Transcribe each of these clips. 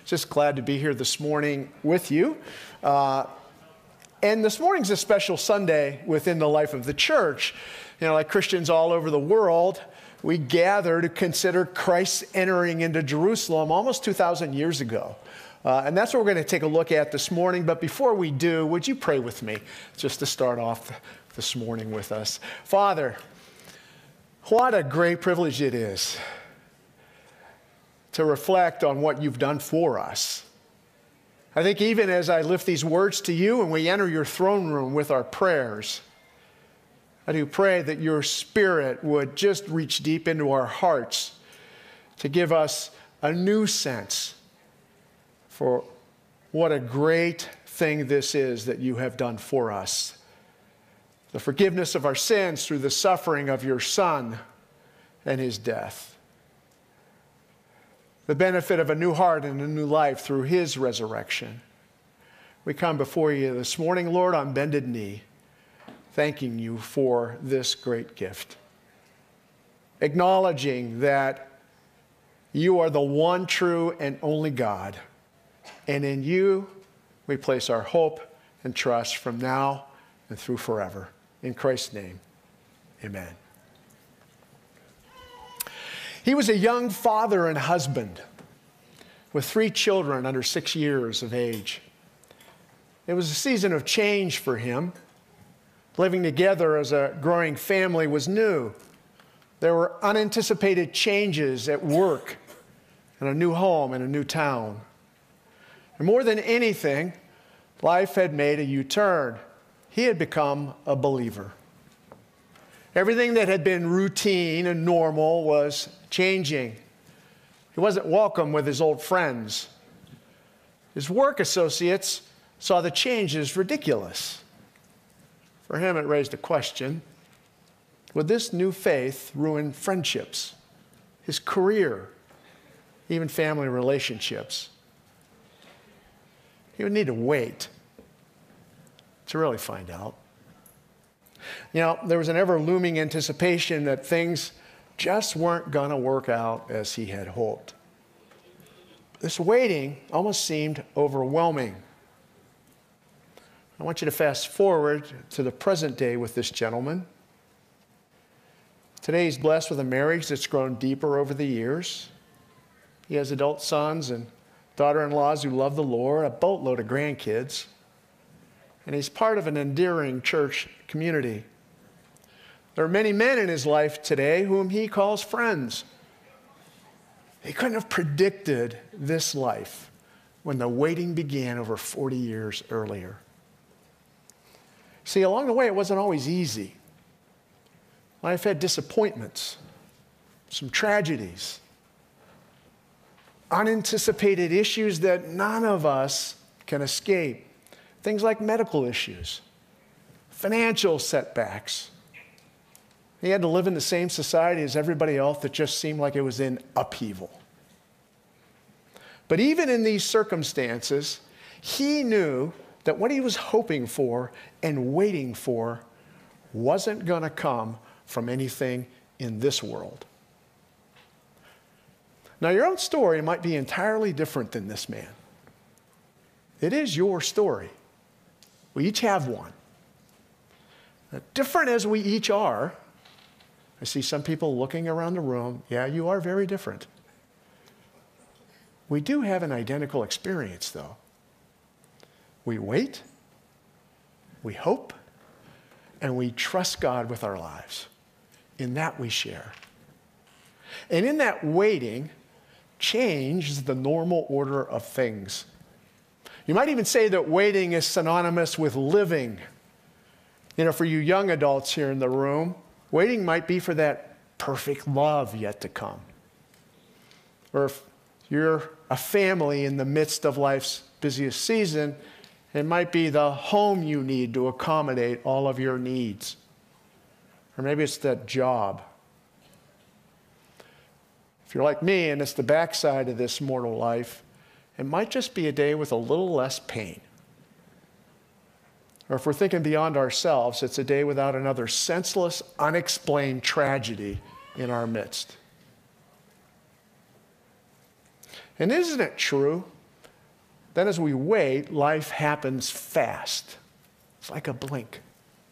Just glad to be here this morning with you. And this morning's a special Sunday within the life of the church. You know, like Christians all over the world, we gather to consider Christ entering into Jerusalem almost 2,000 years ago. And that's what we're going to take a look at this morning. But before we do, would you pray with me just to start off this morning with us? Father, what a great privilege it is to reflect on what you've done for us. I think even as I lift these words to you and we enter your throne room with our prayers, I do pray that your Spirit would just reach deep into our hearts to give us a new sense for what a great thing this is that you have done for us. The forgiveness of our sins through the suffering of your Son and his death. The benefit of a new heart and a new life through his resurrection. We come before you this morning, Lord, on bended knee, thanking you for this great gift. Acknowledging that you are the one true and only God. And in you, we place our hope and trust from now and through forever. In Christ's name, amen. He was a young father and husband with 3 children under 6 years of age. It was a season of change for him. Living together as a growing family was new. There were unanticipated changes at work and a new home and a new town. And more than anything, life had made a U-turn. He had become a believer. Everything that had been routine and normal was changing. He wasn't welcome with his old friends. His work associates saw the change as ridiculous. For him, it raised a question. Would this new faith ruin friendships, his career, even family relationships? He would need to wait to really find out. You know, there was an ever-looming anticipation that things just weren't going to work out as he had hoped. This waiting almost seemed overwhelming. I want you to fast forward to the present day with this gentleman. Today he's blessed with a marriage that's grown deeper over the years. He has adult sons and daughter-in-laws who love the Lord, a boatload of grandkids. And he's part of an endearing church community. There are many men in his life today whom he calls friends. He couldn't have predicted this life when the waiting began over 40 years earlier. See, along the way, it wasn't always easy. Life had disappointments, some tragedies, unanticipated issues that none of us can escape. Things like medical issues, financial setbacks. He had to live in the same society as everybody else that just seemed like it was in upheaval. But even in these circumstances, he knew that what he was hoping for and waiting for wasn't going to come from anything in this world. Now, your own story might be entirely different than this man. It is your story. We each have one. Now, different as we each are, I see some people looking around the room. Yeah, you are very different. We do have an identical experience, though. We wait, we hope, and we trust God with our lives. In that we share. And in that waiting, change is the normal order of things. You might even say that waiting is synonymous with living. You know, for you young adults here in the room, waiting might be for that perfect love yet to come. Or if you're a family in the midst of life's busiest season, it might be the home you need to accommodate all of your needs. Or maybe it's that job. If you're like me and it's the backside of this mortal life, it might just be a day with a little less pain. Or if we're thinking beyond ourselves, it's a day without another senseless, unexplained tragedy in our midst. And isn't it true then as we wait, life happens fast. It's like a blink.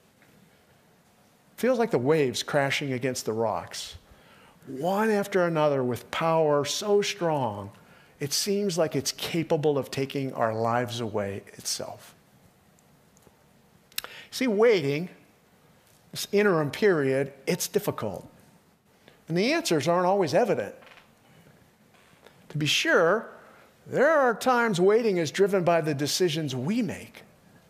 Feels like the waves crashing against the rocks, one after another with power so strong, it seems like it's capable of taking our lives away itself. See, waiting, this interim period, it's difficult. And the answers aren't always evident. To be sure, there are times waiting is driven by the decisions we make.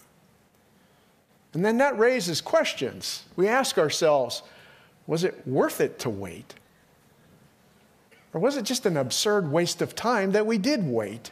And then that raises questions. We ask ourselves, was it worth it to wait? Or was it just an absurd waste of time that we did wait?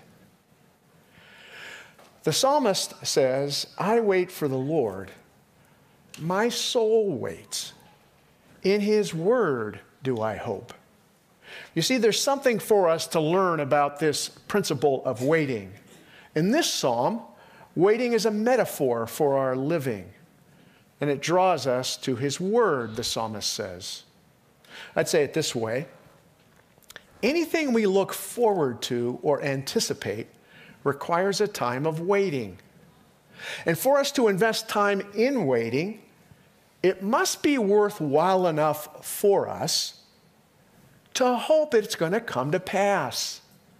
The psalmist says, I wait for the Lord. My soul waits. In his word do I hope. You see, there's something for us to learn about this principle of waiting. In this psalm, waiting is a metaphor for our living, and it draws us to his word, the psalmist says. I'd say it this way. Anything we look forward to or anticipate requires a time of waiting. And for us to invest time in waiting, it must be worthwhile enough for us to hope it's going to come to pass.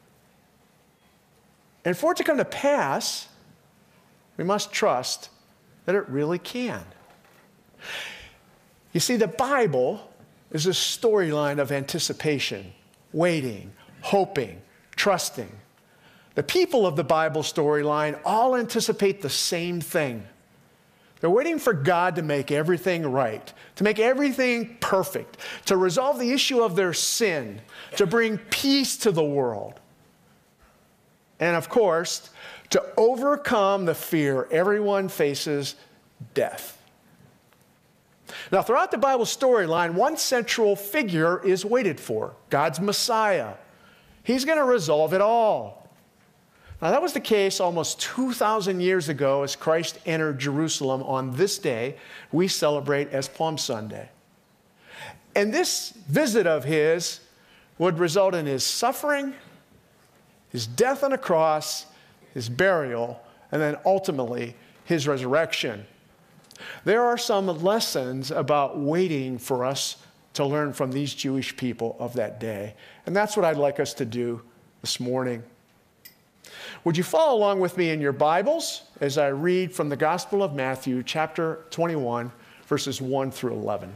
And for it to come to pass, we must trust that it really can. You see, the Bible is a storyline of anticipation, waiting, hoping, trusting. The people of the Bible storyline all anticipate the same thing. They're waiting for God to make everything right, to make everything perfect, to resolve the issue of their sin, to bring peace to the world. And of course, to overcome the fear everyone faces, death. Now, throughout the Bible storyline, one central figure is waited for, God's Messiah. He's going to resolve it all. Now, that was the case almost 2,000 years ago as Christ entered Jerusalem on this day we celebrate as Palm Sunday. And this visit of his would result in his suffering, his death on a cross, his burial, and then ultimately his resurrection. There are some lessons about waiting for us to learn from these Jewish people of that day. And that's what I'd like us to do this morning. Would you follow along with me in your Bibles as I read from the Gospel of Matthew, chapter 21, verses 1 through 11.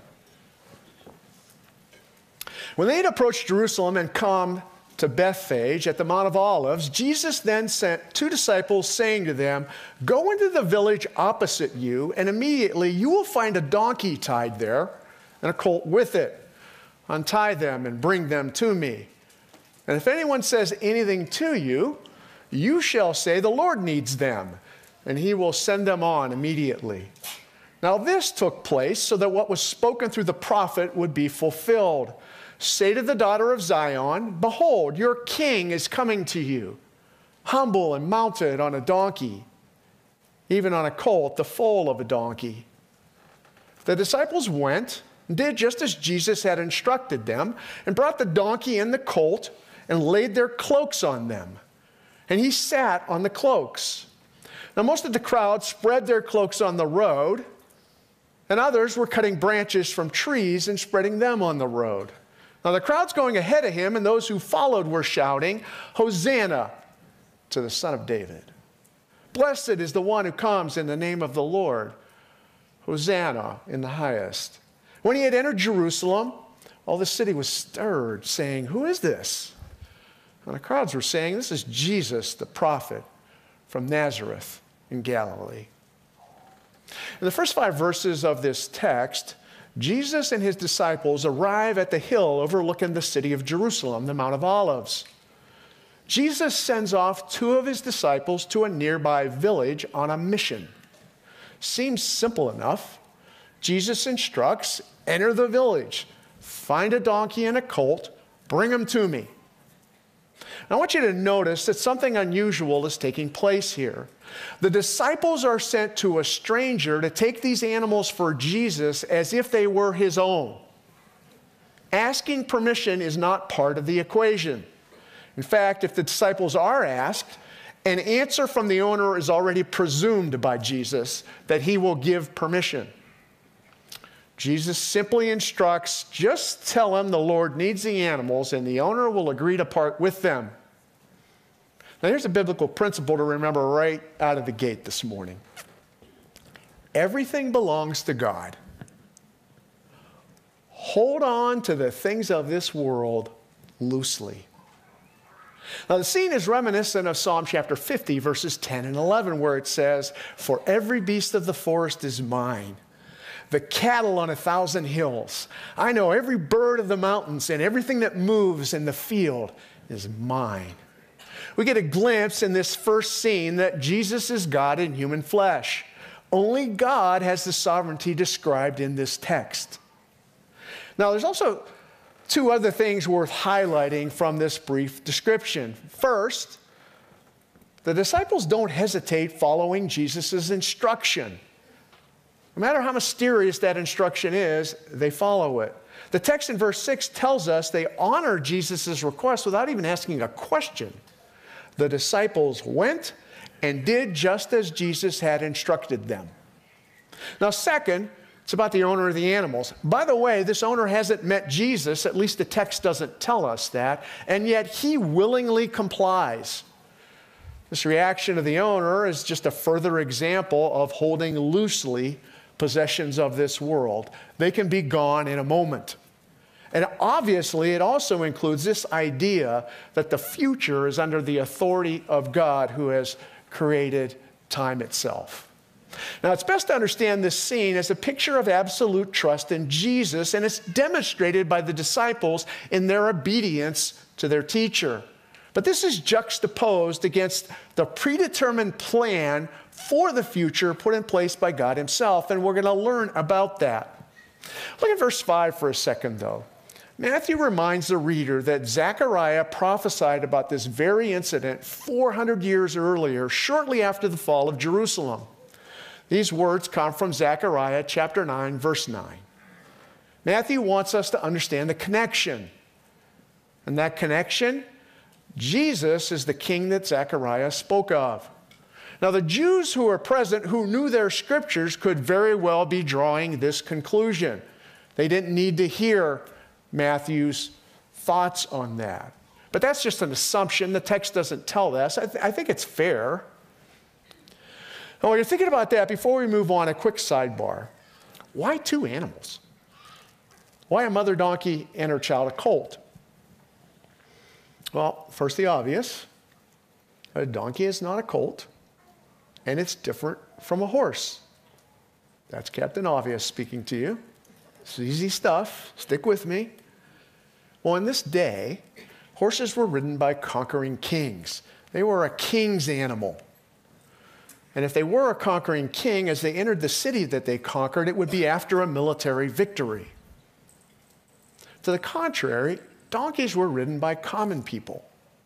When they had approached Jerusalem and come to Bethphage at the Mount of Olives, Jesus then sent 2 disciples, saying to them, "Go into the village opposite you, and immediately you will find a donkey tied there and a colt with it. Untie them and bring them to me. And if anyone says anything to you, you shall say, 'The Lord needs them,' and he will send them on immediately." Now this took place so that what was spoken through the prophet would be fulfilled. "Say to the daughter of Zion, behold, your king is coming to you, humble and mounted on a donkey, even on a colt, the foal of a donkey." The disciples went and did just as Jesus had instructed them, and brought the donkey and the colt and laid their cloaks on them. And he sat on the cloaks. Now most of the crowd spread their cloaks on the road, and others were cutting branches from trees and spreading them on the road. Now the crowds going ahead of him and those who followed were shouting, "Hosanna to the Son of David. Blessed is the one who comes in the name of the Lord. Hosanna in the highest." When he had entered Jerusalem, all the city was stirred, saying, "Who is this?" And the crowds were saying, "This is Jesus, the prophet from Nazareth in Galilee." In the first 5 verses of this text, Jesus and his disciples arrive at the hill overlooking the city of Jerusalem, the Mount of Olives. Jesus sends off 2 of his disciples to a nearby village on a mission. Seems simple enough. Jesus instructs, enter the village, find a donkey and a colt, bring them to me. Now, I want you to notice that something unusual is taking place here. The disciples are sent to a stranger to take these animals for Jesus as if they were his own. Asking permission is not part of the equation. In fact, if the disciples are asked, An answer from the owner is already presumed by Jesus that he will give permission. Jesus simply instructs, just tell him the Lord needs the animals and the owner will agree to part with them. Now here's a biblical principle to remember right out of the gate this morning. Everything belongs to God. Hold on to the things of this world loosely. Now the scene is reminiscent of Psalm chapter 50, verses 10 and 11, where it says, "For every beast of the forest is mine, the cattle on 1,000 hills. I know every bird of the mountains and everything that moves in the field is mine." We get a glimpse in this first scene that Jesus is God in human flesh. Only God has the sovereignty described in this text. Now, there's also two other things worth highlighting from this brief description. First, the disciples don't hesitate following Jesus' instruction. No matter how mysterious that instruction is, they follow it. The text in verse 6 tells us they honor Jesus' request without even asking a question. The disciples went and did just as Jesus had instructed them. Now, second, it's about the owner of the animals. By the way, this owner hasn't met Jesus, at least the text doesn't tell us that, and yet he willingly complies. This reaction of the owner is just a further example of holding loosely possessions of this world. They can be gone in a moment. And obviously, it also includes this idea that the future is under the authority of God who has created time itself. Now, it's best to understand this scene as a picture of absolute trust in Jesus, and it's demonstrated by the disciples in their obedience to their teacher. But this is juxtaposed against the predetermined plan for the future put in place by God himself, and we're going to learn about that. Look at verse 5 for a second, though. Matthew reminds the reader that Zechariah prophesied about this very incident 400 years earlier, shortly after the fall of Jerusalem. These words come from Zechariah chapter 9, verse 9. Matthew wants us to understand the connection. And that connection, Jesus is the king that Zechariah spoke of. Now, the Jews who were present, who knew their scriptures, could very well be drawing this conclusion. They didn't need to hear Matthew's thoughts on that. But that's just an assumption. The text doesn't tell us. I think it's fair. Now, while you're thinking about that, before we move on, a quick sidebar. Why two animals? Why a mother donkey and her child a colt? Well, first the obvious. A donkey is not a colt, and it's different from a horse. That's Captain Obvious speaking to you. It's easy stuff. Stick with me. Well, in this day, horses were ridden by conquering kings. They were a king's animal. And if they were a conquering king, as they entered the city that they conquered, it would be after a military victory. To the contrary, donkeys were ridden by common people.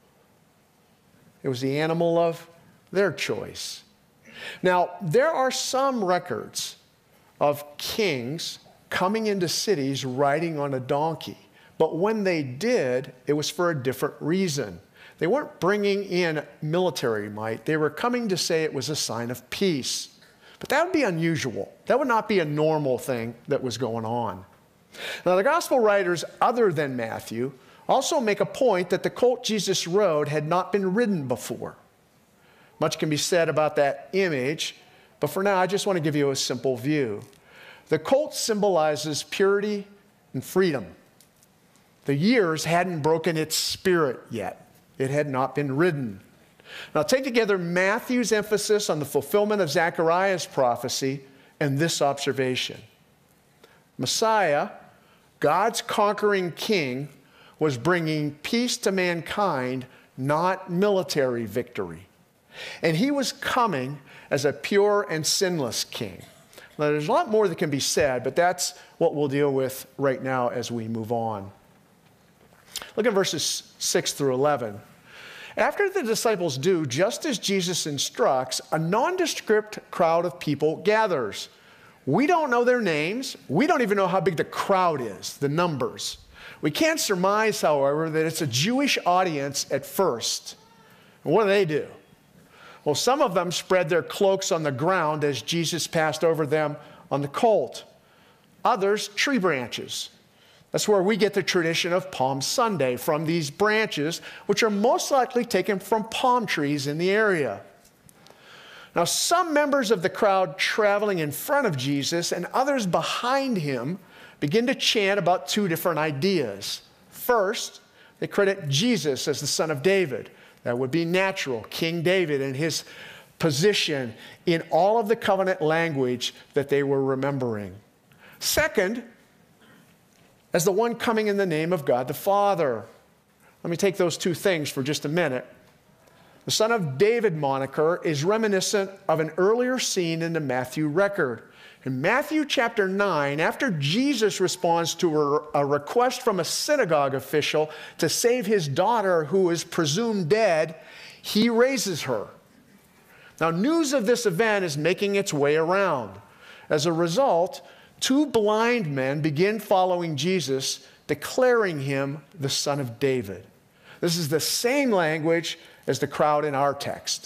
It was the animal of their choice. Now, there are some records of kings coming into cities riding on a donkey. But when they did, it was for a different reason. They weren't bringing in military might. They were coming to say it was a sign of peace. But that would be unusual. That would not be a normal thing that was going on. Now, the gospel writers, other than Matthew, also make a point that the colt Jesus rode had not been ridden before. Much can be said about that image, but for now, I just want to give you a simple view. The colt symbolizes purity and freedom. The years hadn't broken its spirit yet. It had not been ridden. Now take together Matthew's emphasis on the fulfillment of Zechariah's prophecy and this observation. Messiah, God's conquering king, was bringing peace to mankind, not military victory. And he was coming as a pure and sinless king. Now, there's a lot more that can be said, but that's what we'll deal with right now as we move on. Look at verses 6 through 11. After the disciples do just as Jesus instructs, a nondescript crowd of people gathers. We don't know their names. We don't even know how big the crowd is, the numbers. We can't surmise, however, that it's a Jewish audience at first. And what do? Well, some of them spread their cloaks on the ground as Jesus passed over them on the colt. Others, tree branches. That's where we get the tradition of Palm Sunday, from these branches, which are most likely taken from palm trees in the area. Now, some members of the crowd traveling in front of Jesus and others behind him begin to chant about two different ideas. First, they credit Jesus as the son of David. That would be natural, King David and his position in all of the covenant language that they were remembering. Second, as the one coming in the name of God the Father. Let me take those two things for just a minute. The Son of David moniker is reminiscent of an earlier scene in the Matthew record. In Matthew chapter 9, after Jesus responds to a request from a synagogue official to save his daughter who is presumed dead, he raises her. Now, news of this event is making its way around. As a result, two blind men begin following Jesus, declaring him the Son of David. This is the same language as the crowd in our text.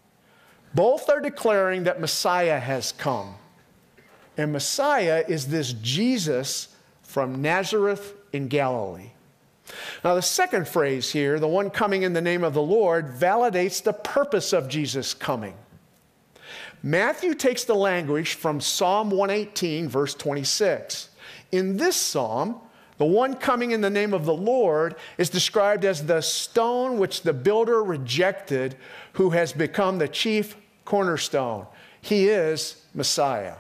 Both are declaring that Messiah has come. And Messiah is this Jesus from Nazareth in Galilee. Now, the second phrase here, the one coming in the name of the Lord, validates the purpose of Jesus' coming. Matthew takes the language from Psalm 118, verse 26. In this psalm, the one coming in the name of the Lord is described as the stone which the builder rejected, who has become the chief cornerstone. He is Messiah.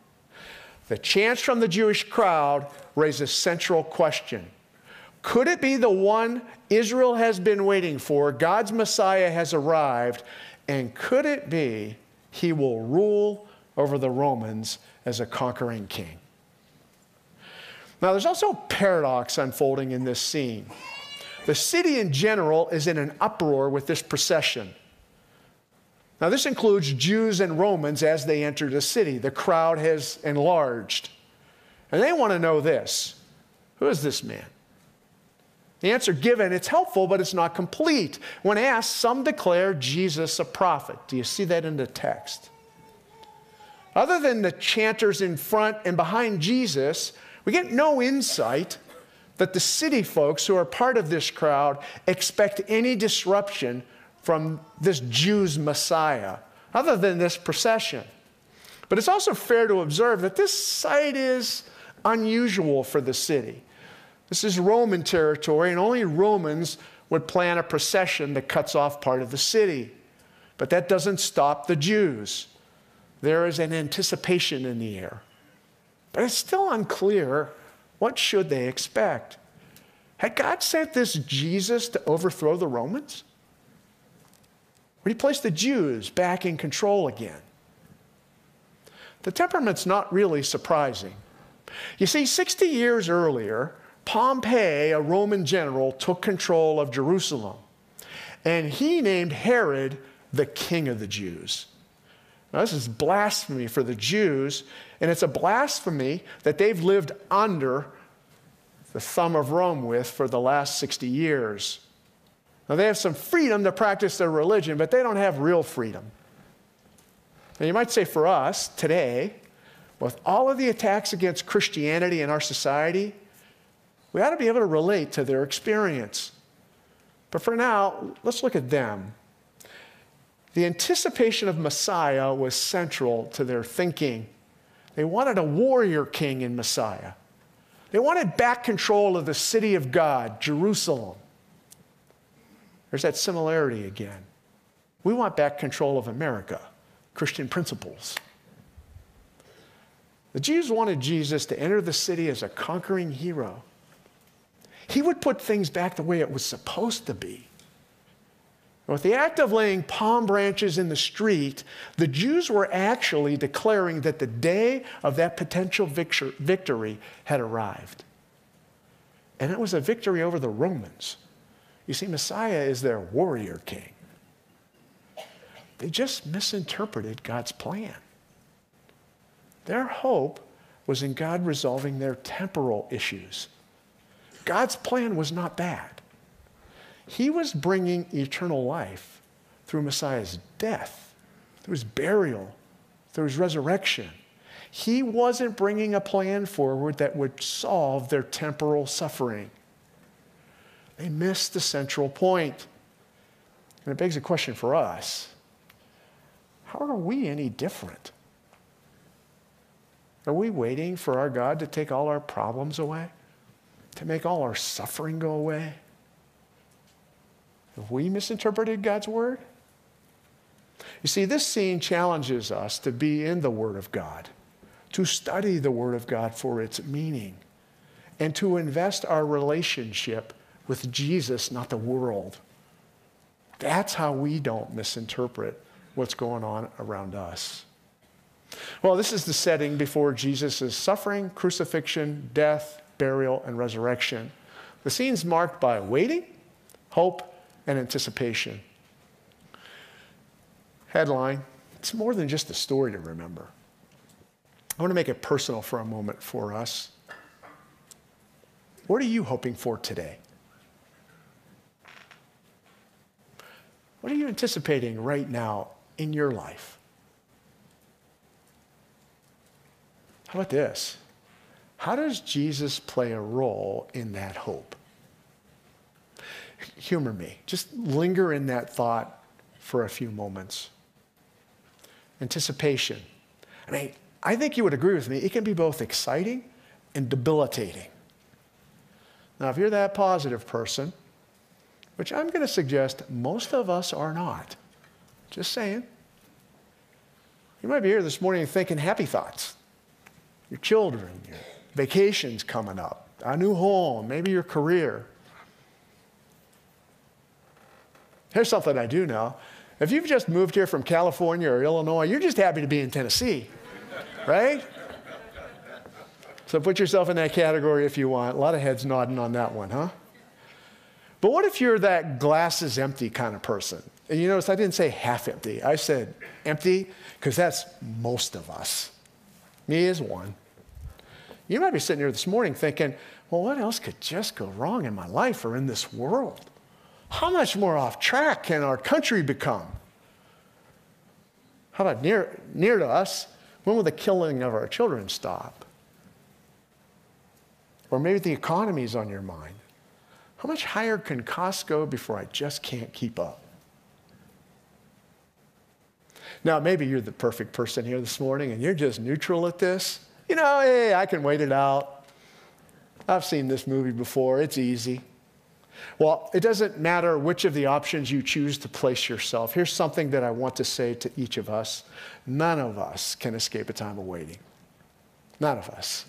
The chants from the Jewish crowd raise a central question. Could it be the one Israel has been waiting for? God's Messiah has arrived. And could it be he will rule over the Romans as a conquering king? Now, there's also a paradox unfolding in this scene. The city in general is in an uproar with this procession. Now, this includes Jews and Romans as they enter the city. The crowd has enlarged. And they want to know this: who is this man? The answer given, it's helpful, but it's not complete. When asked, some declare Jesus a prophet. Do you see that in the text? Other than the chanters in front and behind Jesus, we get no insight that the city folks who are part of this crowd expect any disruption from this Jew's Messiah, other than this procession. But it's also fair to observe that this sight is unusual for the city. This is Roman territory, and only Romans would plan a procession that cuts off part of the city. But that doesn't stop the Jews. There is an anticipation in the air. But it's still unclear, what should they expect? Had God sent this Jesus to overthrow the Romans? Or did he place the Jews back in control again? The temperament's not really surprising. You see, 60 years earlier, Pompey, a Roman general, took control of Jerusalem. And he named Herod the king of the Jews. Now, this is blasphemy for the Jews, and it's a blasphemy that they've lived under the thumb of Rome with for the last 60 years. Now, they have some freedom to practice their religion, but they don't have real freedom. And you might say for us today, with all of the attacks against Christianity in our society, we ought to be able to relate to their experience. But for now, let's look at them. The anticipation of Messiah was central to their thinking. They wanted a warrior king in Messiah. They wanted back control of the city of God, Jerusalem. There's that similarity again. We want back control of America, Christian principles. The Jews wanted Jesus to enter the city as a conquering hero. He would put things back the way it was supposed to be. With the act of laying palm branches in the street, the Jews were actually declaring that the day of that potential victory had arrived. And it was a victory over the Romans. You see, Messiah is their warrior king. They just misinterpreted God's plan. Their hope was in God resolving their temporal issues. God's plan was not bad. He was bringing eternal life through Messiah's death. There was burial. There was resurrection. He wasn't bringing a plan forward that would solve their temporal suffering. They missed the central point. And it begs a question for us. How are we any different? Are we waiting for our God to take all our problems away? To make all our suffering go away? Have we misinterpreted God's word? You see, this scene challenges us to be in the Word of God, to study the Word of God for its meaning, and to invest our relationship with Jesus, not the world. That's how we don't misinterpret what's going on around us. Well, this is the setting before Jesus' suffering, crucifixion, death, burial, and resurrection. The scene's marked by waiting, hope, and anticipation. Headline, it's more than just a story to remember. I want to make it personal for a moment for us. What are you hoping for today? What are you anticipating right now in your life? How about this? How does Jesus play a role in that hope? Humor me. Just linger in that thought for a few moments. Anticipation. I think you would agree with me, it can be both exciting and debilitating. Now, if you're that positive person, which I'm going to suggest most of us are not, just saying, you might be here this morning thinking happy thoughts. Your children, your vacations coming up, a new home, maybe your career. Here's something I do know. If you've just moved here from California or Illinois, you're just happy to be in Tennessee, right? So put yourself in that category if you want. A lot of heads nodding on that one, huh? But what if you're that glass is empty kind of person? And you notice I didn't say half empty. I said empty because that's most of us. Me is one. You might be sitting here this morning thinking, well, what else could just go wrong in my life or in this world? How much more off track can our country become? How about near to us? When will the killing of our children stop? Or maybe the economy's on your mind. How much higher can costs go before I just can't keep up? Now, maybe you're the perfect person here this morning and you're just neutral at this. You know, hey, I can wait it out. I've seen this movie before. It's easy. Well, it doesn't matter which of the options you choose to place yourself. Here's something that I want to say to each of us. None of us can escape a time of waiting. None of us.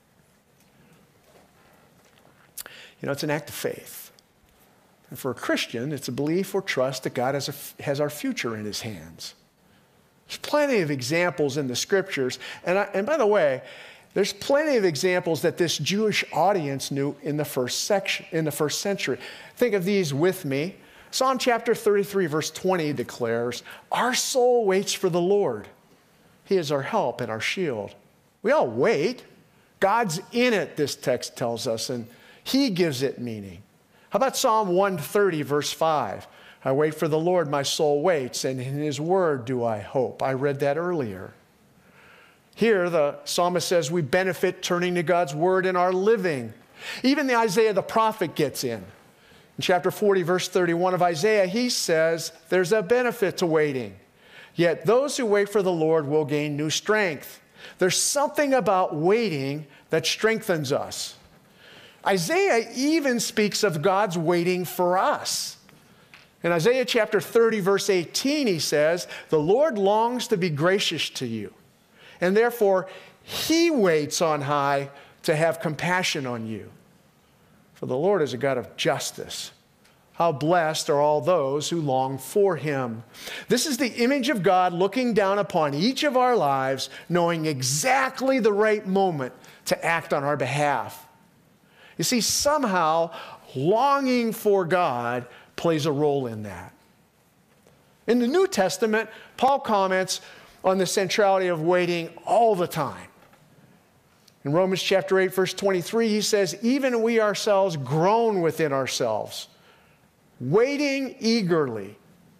You know, it's an act of faith. And for a Christian, it's a belief or trust that God has our future in his hands. There's plenty of examples in the scriptures. And by the way, there's plenty of examples that this Jewish audience knew in the first century. Think of these with me. Psalm chapter 33, verse 20 declares, "Our soul waits for the Lord. He is our help and our shield." We all wait. God's in it, this text tells us, and he gives it meaning. How about Psalm 130, verse 5? "I wait for the Lord, my soul waits, and in his word do I hope." I read that earlier. Here, the psalmist says we benefit turning to God's word in our living. Even the Isaiah the prophet gets in. In chapter 40, verse 31 of Isaiah, he says there's a benefit to waiting. "Yet those who wait for the Lord will gain new strength." There's something about waiting that strengthens us. Isaiah even speaks of God's waiting for us. In Isaiah chapter 30, verse 18, he says, "The Lord longs to be gracious to you, and therefore he waits on high to have compassion on you. For the Lord is a God of justice. How blessed are all those who long for him." This is the image of God looking down upon each of our lives, knowing exactly the right moment to act on our behalf. You see, somehow longing for God plays a role in that. In the New Testament, Paul comments on the centrality of waiting all the time. In Romans chapter 8, verse 23, he says, "Even we ourselves groan within ourselves, waiting eagerly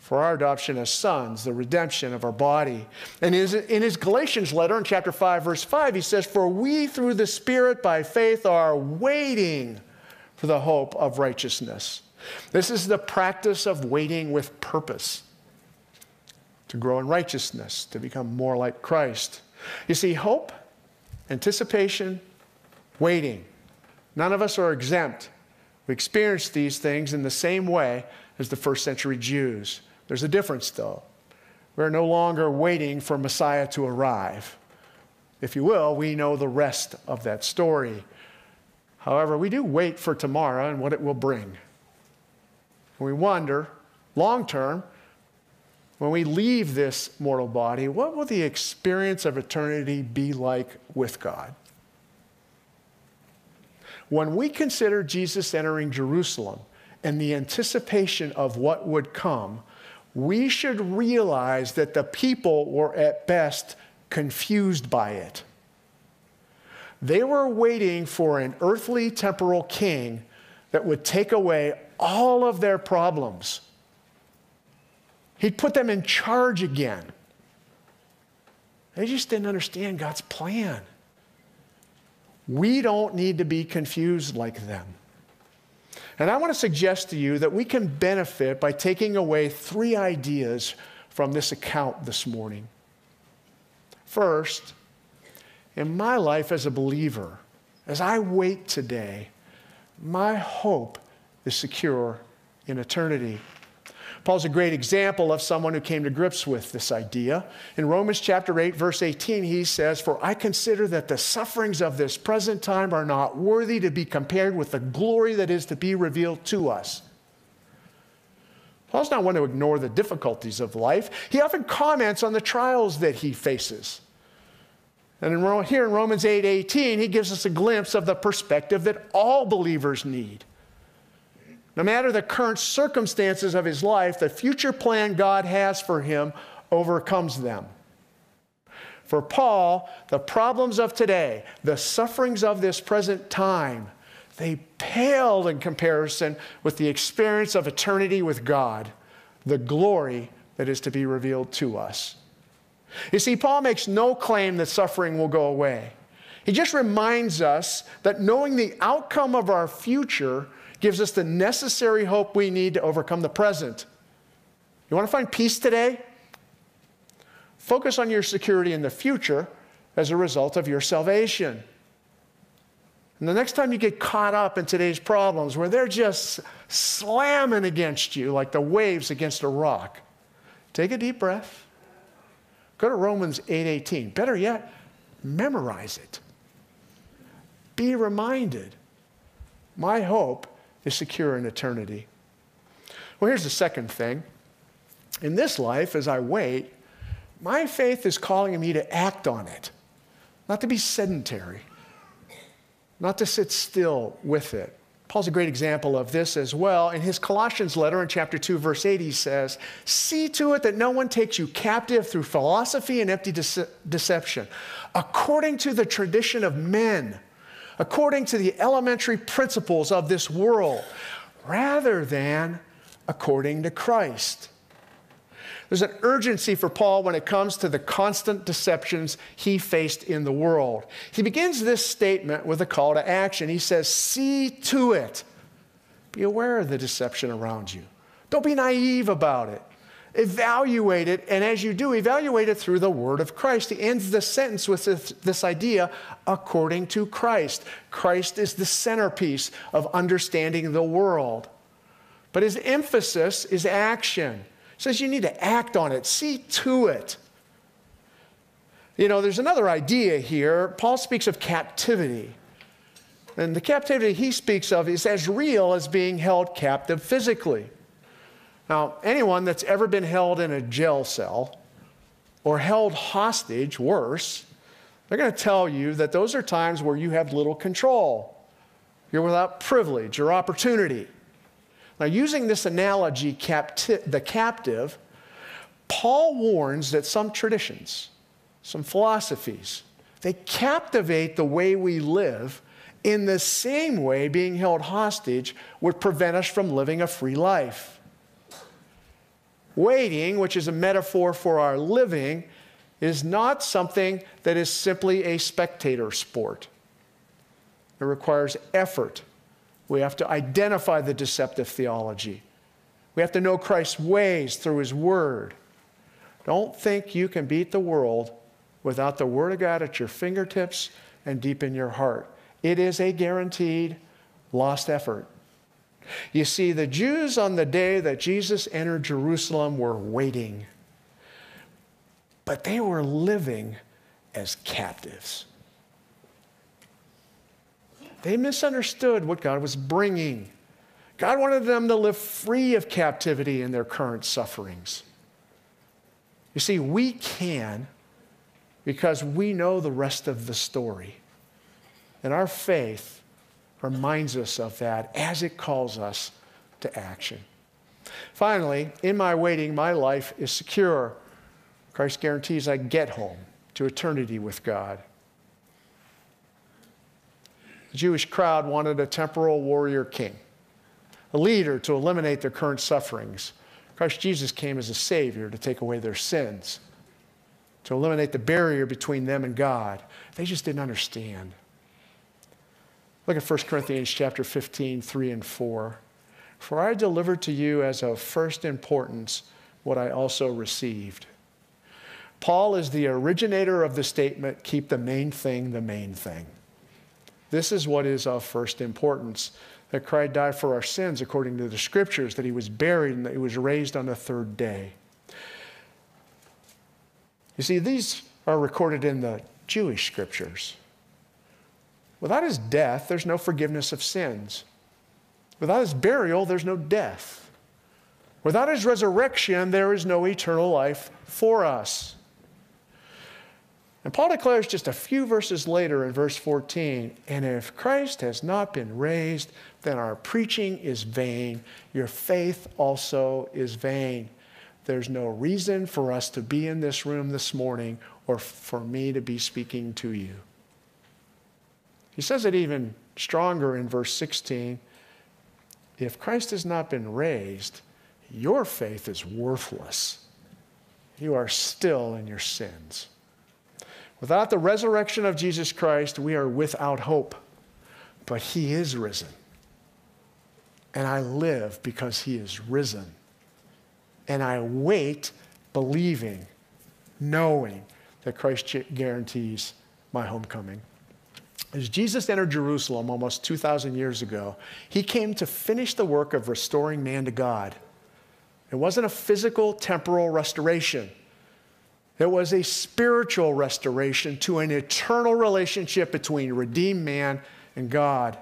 for our adoption as sons, the redemption of our body. And in his Galatians letter in chapter 5, verse 5, he says, "For we through the Spirit by faith are waiting for the hope of righteousness." This is the practice of waiting with purpose, to grow in righteousness, to become more like Christ. You see, hope, anticipation, waiting. None of us are exempt. We experience these things in the same way as the first century Jews. There's a difference, though. We're no longer waiting for Messiah to arrive. If you will, we know the rest of that story. However, we do wait for tomorrow and what it will bring. We wonder, long term, when we leave this mortal body, what will the experience of eternity be like with God? When we consider Jesus entering Jerusalem and the anticipation of what would come, we should realize that the people were at best confused by it. They were waiting for an earthly temporal king that would take away all of their problems. He'd put them in charge again. They just didn't understand God's plan. We don't need to be confused like them. And I want to suggest to you that we can benefit by taking away 3 ideas from this account this morning. First, in my life as a believer, as I wait today, my hope is secure in eternity. Paul's a great example of someone who came to grips with this idea. In Romans chapter 8, verse 18, he says, "For I consider that the sufferings of this present time are not worthy to be compared with the glory that is to be revealed to us." Paul's not one to ignore the difficulties of life. He often comments on the trials that he faces. And here in Romans 8:18, he gives us a glimpse of the perspective that all believers need. No matter the current circumstances of his life, the future plan God has for him overcomes them. For Paul, the problems of today, the sufferings of this present time, they paled in comparison with the experience of eternity with God, the glory that is to be revealed to us. You see, Paul makes no claim that suffering will go away. He just reminds us that knowing the outcome of our future gives us the necessary hope we need to overcome the present. You want to find peace today? Focus on your security in the future as a result of your salvation. And the next time you get caught up in today's problems where they're just slamming against you like the waves against a rock, take a deep breath. Go to Romans 8:18. Better yet, memorize it. Be reminded. My hope is secure in eternity. Well, here's the second thing. In this life, as I wait, my faith is calling me to act on it, not to be sedentary, not to sit still with it. Paul's a great example of this as well. In his Colossians letter in chapter 2, verse 8, he says, "See to it that no one takes you captive through philosophy and empty deception, according to the tradition of men, according to the elementary principles of this world, rather than according to Christ." There's an urgency for Paul when it comes to the constant deceptions he faced in the world. He begins this statement with a call to action. He says, "See to it." Be aware of the deception around you. Don't be naive about it. Evaluate it, and as you do, evaluate it through the word of Christ. He ends the sentence with this idea, according to Christ. Christ is the centerpiece of understanding the world. But his emphasis is action. He says you need to act on it. See to it. You know, there's another idea here. Paul speaks of captivity. And the captivity he speaks of is as real as being held captive physically. Now, anyone that's ever been held in a jail cell or held hostage, worse, they're going to tell you that those are times where you have little control. You're without privilege or opportunity. Now, using this analogy, the captive, Paul warns that some traditions, some philosophies, they captivate the way we live in the same way being held hostage would prevent us from living a free life. Waiting, which is a metaphor for our living, is not something that is simply a spectator sport. It requires effort. We have to identify the deceptive theology. We have to know Christ's ways through his word. Don't think you can beat the world without the word of God at your fingertips and deep in your heart. It is a guaranteed lost effort. You see, the Jews on the day that Jesus entered Jerusalem were waiting, but they were living as captives. They misunderstood what God was bringing. God wanted them to live free of captivity in their current sufferings. You see, we can because we know the rest of the story. And our faith reminds us of that as it calls us to action. Finally, in my waiting, my life is secure. Christ guarantees I get home to eternity with God. The Jewish crowd wanted a temporal warrior king, a leader to eliminate their current sufferings. Christ Jesus came as a Savior to take away their sins, to eliminate the barrier between them and God. They just didn't understand. Look at 1 Corinthians chapter 15, 3 and 4. For I delivered to you as of first importance what I also received. Paul is the originator of the statement, keep the main thing the main thing. This is what is of first importance, that Christ died for our sins according to the Scriptures, that he was buried and that he was raised on the third day. You see, these are recorded in the Jewish Scriptures. Without his death, there's no forgiveness of sins. Without his burial, there's no death. Without his resurrection, there is no eternal life for us. And Paul declares just a few verses later in verse 14, and if Christ has not been raised, then our preaching is vain. Your faith also is vain. There's no reason for us to be in this room this morning or for me to be speaking to you. He says it even stronger in verse 16. If Christ has not been raised, your faith is worthless. You are still in your sins. Without the resurrection of Jesus Christ, we are without hope. But he is risen. And I live because he is risen. And I wait believing, knowing that Christ guarantees my homecoming. As Jesus entered Jerusalem almost 2,000 years ago, he came to finish the work of restoring man to God. It wasn't a physical, temporal restoration. It was a spiritual restoration to an eternal relationship between redeemed man and God.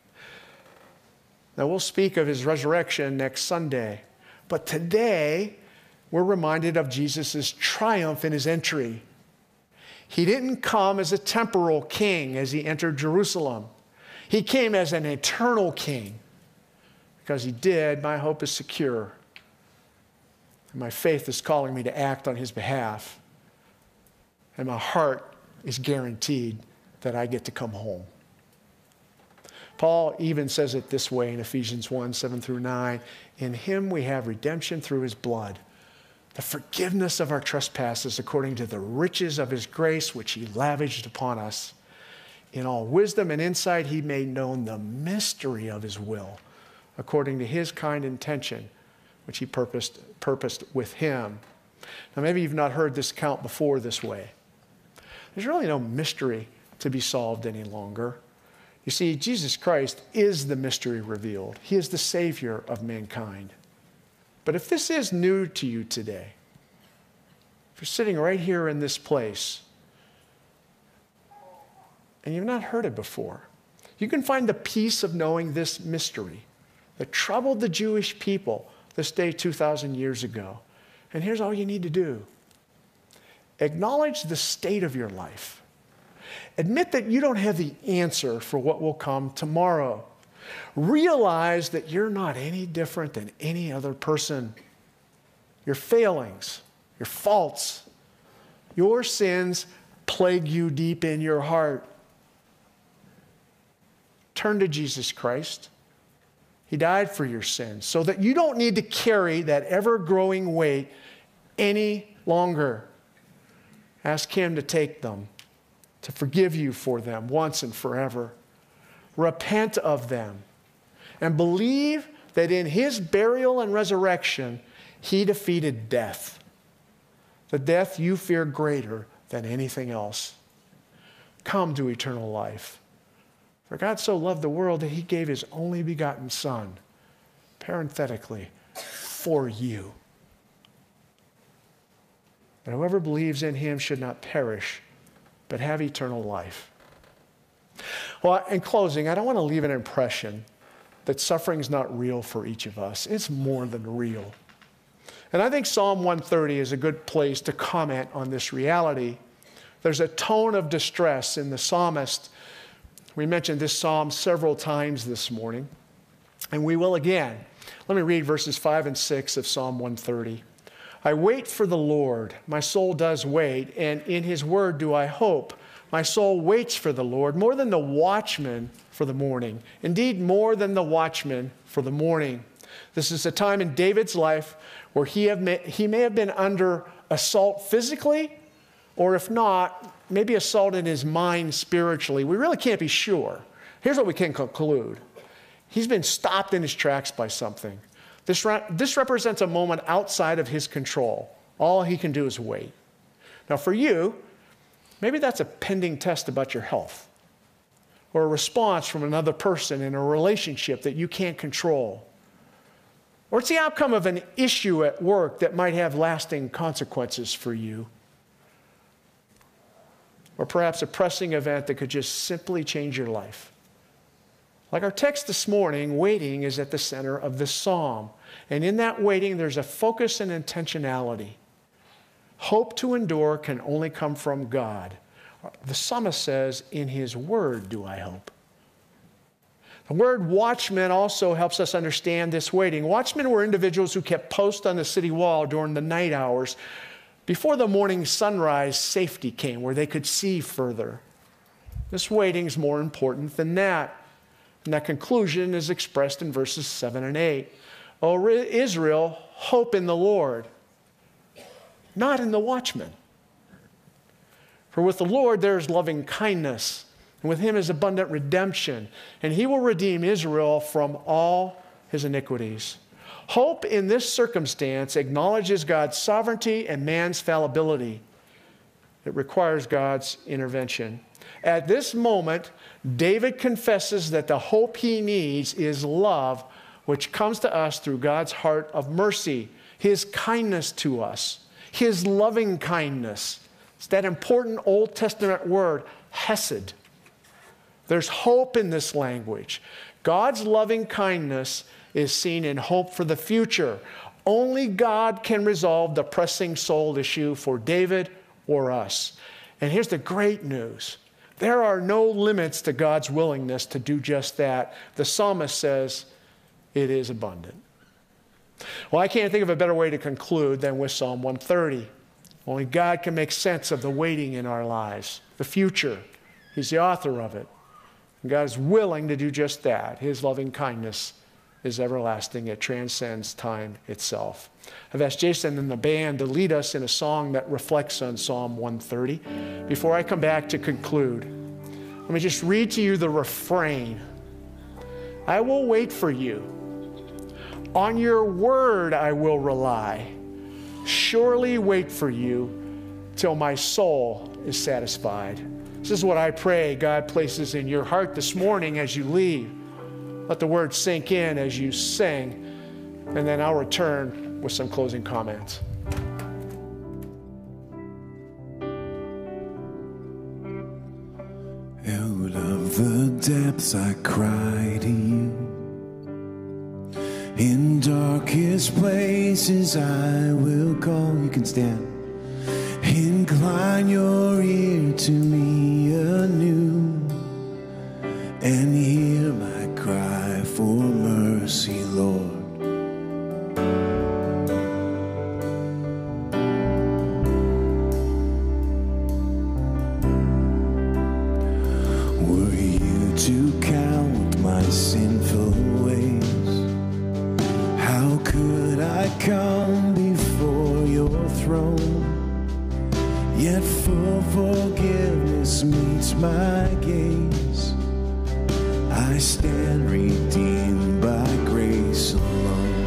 Now, we'll speak of his resurrection next Sunday. But today, we're reminded of Jesus' triumph in his entry. He didn't come as a temporal king as he entered Jerusalem. He came as an eternal king. Because he did, my hope is secure. And my faith is calling me to act on his behalf. And my heart is guaranteed that I get to come home. Paul even says it this way in Ephesians 1, 7 through 9. In him we have redemption through his blood, the forgiveness of our trespasses according to the riches of his grace which he lavished upon us. In all wisdom and insight he made known the mystery of his will, according to his kind intention, which he purposed with him. Now maybe you've not heard this account before this way. There's really no mystery to be solved any longer. You see, Jesus Christ is the mystery revealed. He is the Savior of mankind. But if this is new to you today, if you're sitting right here in this place and you've not heard it before, you can find the peace of knowing this mystery that troubled the Jewish people this day 2,000 years ago. And here's all you need to do. Acknowledge the state of your life. Admit that you don't have the answer for what will come tomorrow. Realize that you're not any different than any other person. Your failings, your faults, your sins plague you deep in your heart. Turn to Jesus Christ. He died for your sins so that you don't need to carry that ever-growing weight any longer. Ask him to take them, to forgive you for them once and forever. Repent of them and believe that in his burial and resurrection, he defeated death. The death you fear greater than anything else. Come to eternal life. For God so loved the world that he gave his only begotten Son, parenthetically, for you. And whoever believes in him should not perish, but have eternal life. Well, in closing, I don't want to leave an impression that suffering is not real for each of us. It's more than real. And I think Psalm 130 is a good place to comment on this reality. There's a tone of distress in the psalmist. We mentioned this psalm several times this morning, and we will again. Let me read verses 5 and 6 of Psalm 130. I wait for the Lord. My soul does wait, and in his word do I hope. My soul waits for the Lord more than the watchman for the morning. Indeed, more than the watchman for the morning. This is a time in David's life where he may have been under assault physically, or if not, maybe assault in his mind spiritually. We really can't be sure. Here's what we can conclude. He's been stopped in his tracks by something. This represents a moment outside of his control. All he can do is wait. Now for you, maybe that's a pending test about your health, or a response from another person in a relationship that you can't control. Or it's the outcome of an issue at work that might have lasting consequences for you. Or perhaps a pressing event that could just simply change your life. Like our text this morning, waiting is at the center of this psalm. And in that waiting, there's a focus and intentionality. Hope to endure can only come from God. The psalmist says, in his word do I hope. The word watchman also helps us understand this waiting. Watchmen were individuals who kept post on the city wall during the night hours before the morning sunrise safety came, where they could see further. This waiting is more important than that. And that conclusion is expressed in verses 7 and 8. O Israel, hope in the Lord, not in the watchman. For with the Lord there is loving kindness, and with him is abundant redemption, and he will redeem Israel from all his iniquities. Hope in this circumstance acknowledges God's sovereignty and man's fallibility. It requires God's intervention. At this moment, David confesses that the hope he needs is love, which comes to us through God's heart of mercy, his kindness to us, his loving kindness. It's that important Old Testament word, hesed. There's hope in this language. God's loving kindness is seen in hope for the future. Only God can resolve the pressing soul issue for David or us. And here's the great news. There are no limits to God's willingness to do just that. The psalmist says it is abundant. Well, I can't think of a better way to conclude than with Psalm 130. Only God can make sense of the waiting in our lives, the future. He's the author of it. And God is willing to do just that. His loving kindness is everlasting. It transcends time itself. I've asked Jason and the band to lead us in a song that reflects on Psalm 130. Before I come back to conclude, let me just read to you the refrain. I will wait for you. On your word I will rely. Surely wait for you till my soul is satisfied. This is what I pray God places in your heart this morning as you leave. Let the word sink in as you sing, and then I'll return with some closing comments. Out of the depths I cry to you. In darkest places I will call. You can stand. Incline your ear to me anew and hear my cry for mercy, Lord. Were you to count my sinful ways, yet full forgiveness meets my gaze. I stand redeemed by grace alone.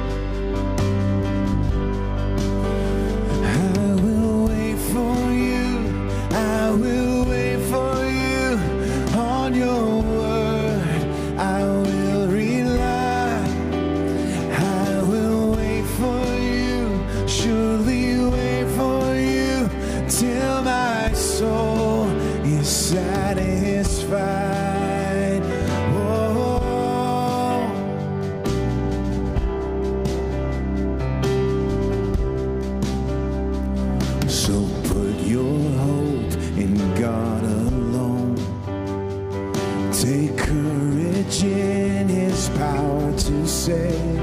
I will wait for you, I will wait for you on your word. I will rely, I will wait for you, surely wait for you till my soul is satisfied. In his power to save,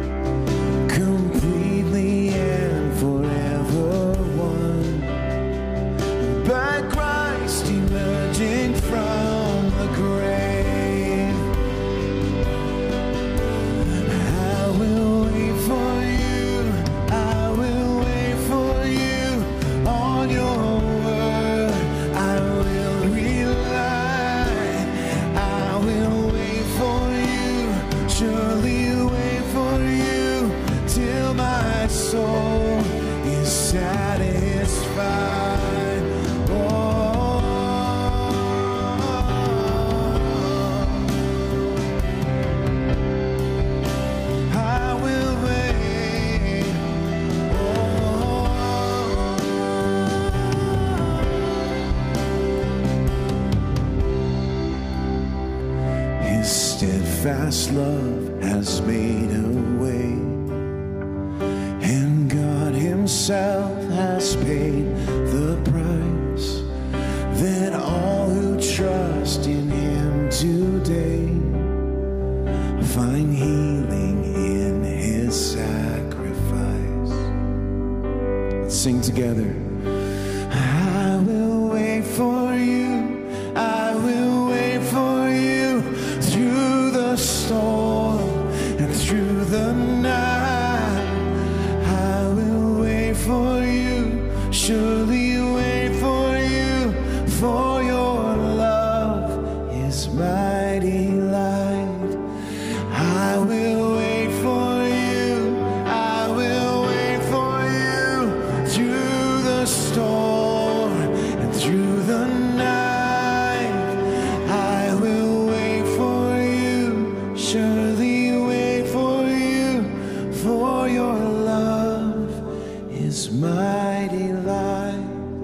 completely and forever one, by Christ emerging from the grave. I will wait for you, I will wait for you on your word. I will rely, I will surely wait for you till my soul is satisfied. Oh, I will wait. His steadfast love has made a way, and God himself has paid the price, that all who trust in him today find healing in his sacrifice. Let's sing together. I will wait for you, I will wait for you through the storm and through the night. I will wait for you, surely wait for you, for your love is mighty light. I will wait for you, I will wait for you through the storm and through the night. I will wait for you, surely wait for you, for your love is mighty light.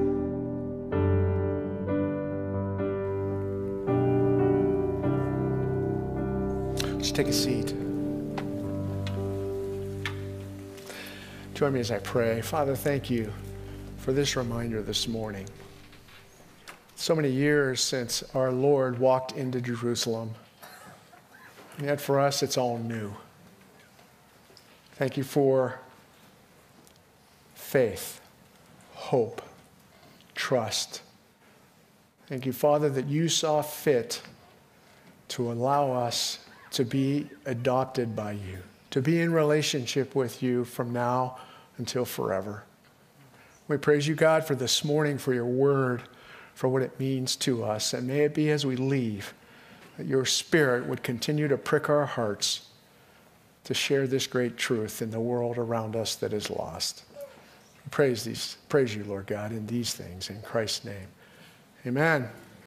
Let's take a seat. Join me as I pray. Father, thank you for this reminder this morning. So many years since our Lord walked into Jerusalem, and yet for us it's all new. Thank you for faith, hope, trust. Thank you, Father, that you saw fit to allow us to be adopted by you, to be in relationship with you from now until forever. We praise you, God, for this morning, for your word, for what it means to us. And may it be as we leave, that your Spirit would continue to prick our hearts to share this great truth in the world around us that is lost. Praise you, Lord God, in these things, in Christ's name. Amen.